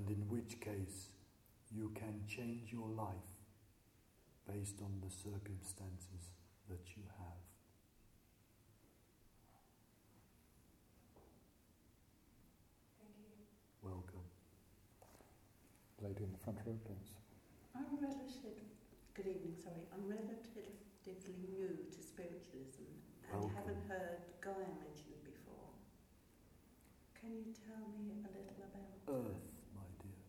and in which case you can change your life based on the circumstances that you have. Thank you. Welcome. Lady in the front row, please. I'm relatively new to spiritualism and haven't heard Gaia mentioned before. Can you tell me a little about Earth, my dear.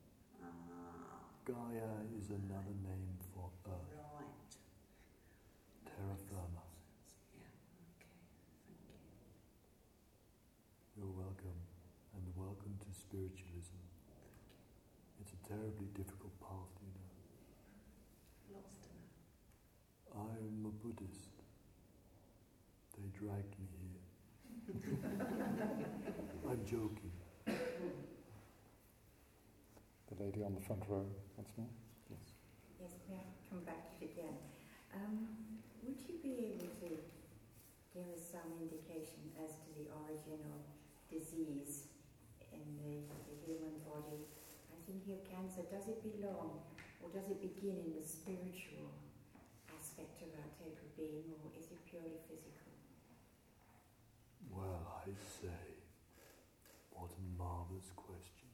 Gaia is another name for Earth. Right. Terra firma. Yeah, okay, thank you. You're welcome, and welcome to spiritualism. Thank you. It's a terribly difficult path, you know. Lots to know. I'm a Buddhist. They dragged me here. I'm joking. The lady on the front row, once more. Yes. Yes, may I come back again? Would you be able to give us some indication as to the origin of disease in the human body? I'm thinking of cancer. Does it belong, or does it begin in the spiritual aspect of our total being, or is it purely physical? Well, I say, what a marvellous question.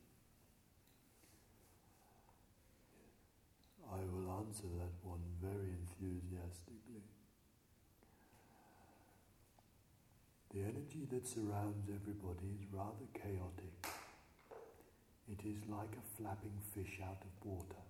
I will answer that one very enthusiastically. The energy that surrounds everybody is rather chaotic. It is like a flapping fish out of water.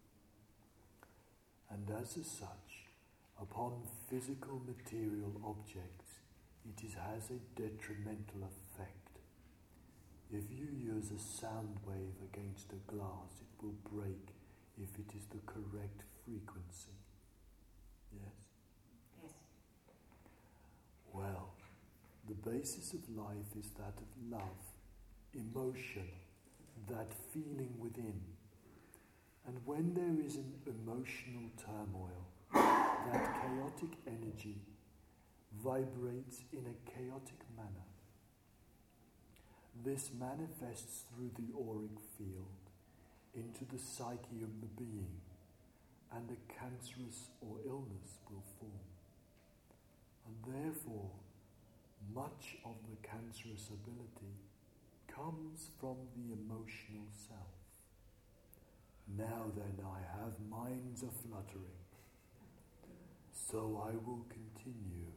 And as such, upon physical material objects, it has a detrimental effect. If you use a sound wave against a glass, it will break if it is the correct frequency. Yes? Yes. Well, the basis of life is that of love, emotion, that feeling within. And when there is an emotional turmoil, that chaotic energy vibrates in a chaotic manner. This manifests through the auric field into the psyche of the being, and a cancerous or illness will form. And therefore, much of the cancerous ability comes from the emotional self. Now then, I have minds a-fluttering, so I will continue.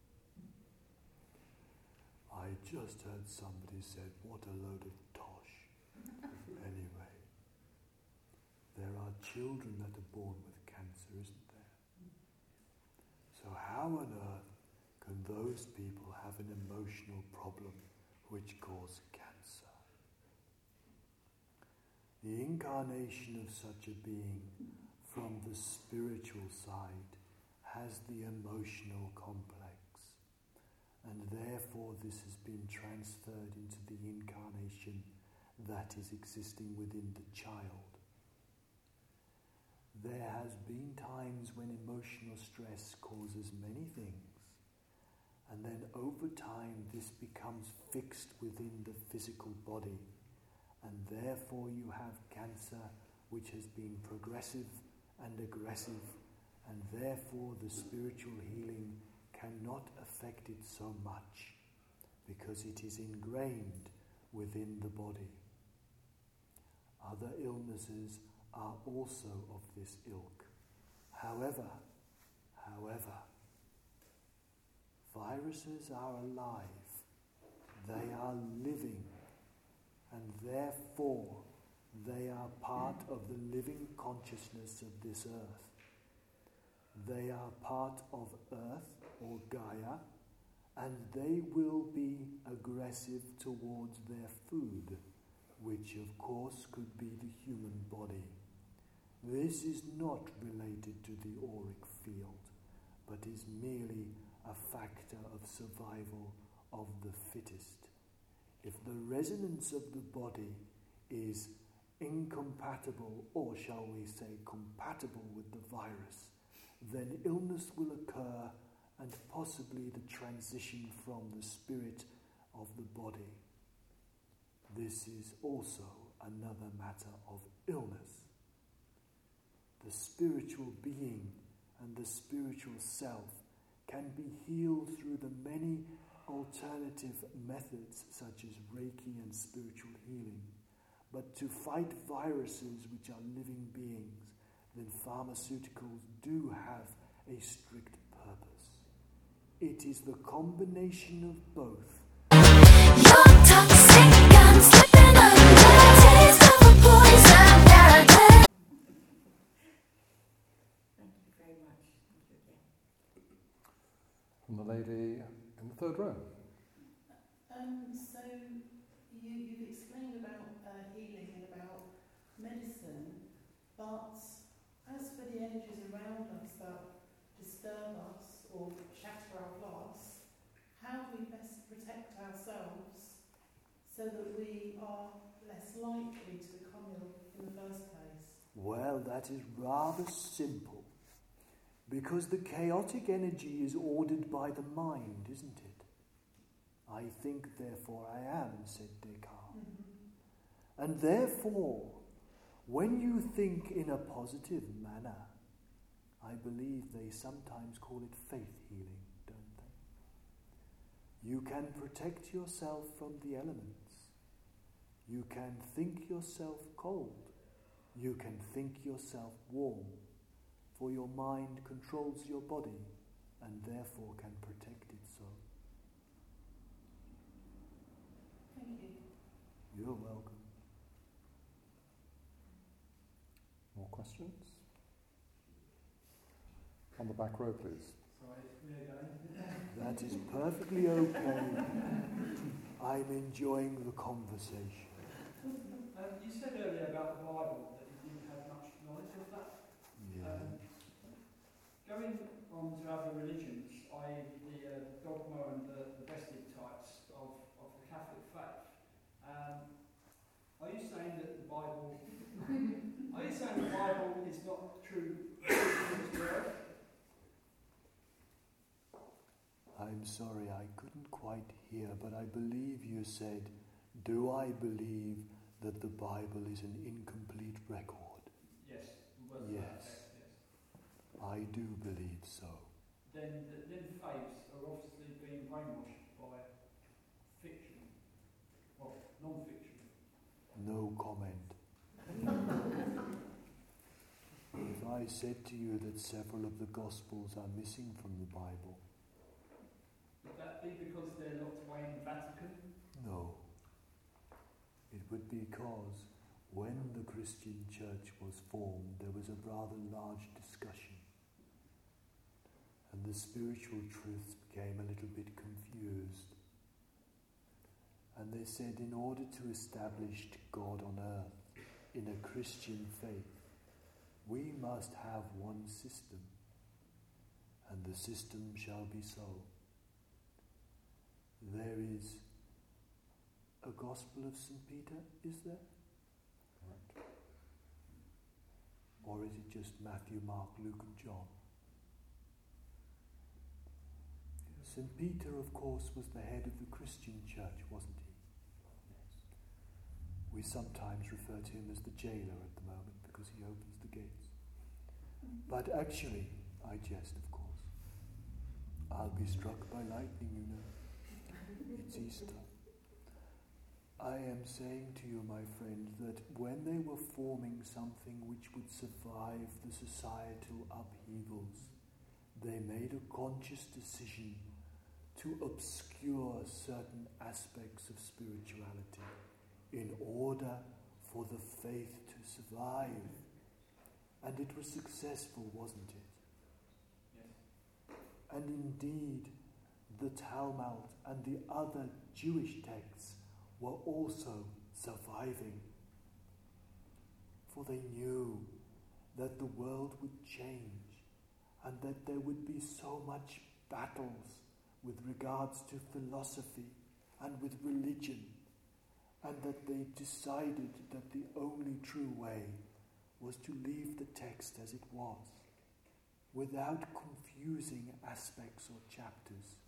I just heard somebody said, what a load of tosh. Anyway, there are children that are born with cancer, isn't there? So how on earth can those people have an emotional problem which cause cancer? The incarnation of such a being from the spiritual side has the emotional complex, and therefore this has been transferred into the incarnation that is existing within the child. There has been times when emotional stress causes many things, and then over time this becomes fixed within the physical body, and therefore you have cancer which has been progressive and aggressive, and therefore the spiritual healing cannot affect it so much because it is ingrained within the body. Other illnesses are also of this ilk. However, viruses are alive, they are living, and therefore they are part of the living consciousness of this earth. They are part of Earth or Gaia, and they will be aggressive towards their food, which of course could be the human body. This is not related to the auric field, but is merely a factor of survival of the fittest. If the resonance of the body is incompatible, or shall we say compatible with the virus, then illness will occur and possibly the transition from the spirit of the body. This is also another matter of illness. The spiritual being and the spiritual self can be healed through the many alternative methods such as Reiki and spiritual healing. But to fight viruses which are living beings, then pharmaceuticals do have a strict purpose. It is the combination of both. You're toxic, I'm slipping under the taste of a poison paradise. Thank you very much. Thank you again. And the lady in the third row. So you've explained about healing and about medicine, but as for the energies around us that disturb us or shatter our glass, how do we best protect ourselves so that we are less likely to become ill in the first place? Well, that is rather simple, because the chaotic energy is ordered by the mind, isn't it? I think, therefore I am, said Descartes. Mm-hmm. And therefore, when you think in a positive manner, I believe they sometimes call it faith healing, don't they? You can protect yourself from the elements. You can think yourself cold. You can think yourself warm, for your mind controls your body and therefore can protect it so. Thank you. You're welcome. More questions? On the back row, please. Sorry, we're going. That is perfectly okay. I'm enjoying the conversation. You said earlier about the Bible that you didn't have much knowledge of that. Yeah. Going on to other religions, i.e. the dogma and the vested types of the Catholic faith, are you saying that the Bible is not true to its word? I'm sorry, I couldn't quite hear, but I believe you said, do I believe that the Bible is an incomplete record? Yes. Yes. I do believe so. Then faiths are obviously being brainwashed by fiction, or non-fiction. No comment. If I said to you that several of the Gospels are missing from the Bible, Would that be because they're locked away in the Vatican? no. It would be because when the Christian church was formed, there was a rather large discussion. And the spiritual truths became a little bit confused. And they said, in order to establish God on earth in a Christian faith, we must have one system, and the system shall be so. There is a Gospel of St. Peter, is there? Correct. Or is it just Matthew, Mark, Luke and John? St. Peter, of course, was the head of the Christian church, wasn't he? Yes. We sometimes refer to him as the jailer at the moment because he opens the gates. But actually, I jest, of course. I'll be struck by lightning, you know. It's Easter. I am saying to you, my friend, that when they were forming something which would survive the societal upheavals, they made a conscious decision to obscure certain aspects of spirituality in order for the faith to survive. And it was successful, wasn't it? Yes. And indeed, the Talmud and the other Jewish texts were also surviving. For they knew that the world would change and that there would be so much battles with regards to philosophy and with religion, and that they decided that the only true way was to leave the text as it was, without confusing aspects or chapters.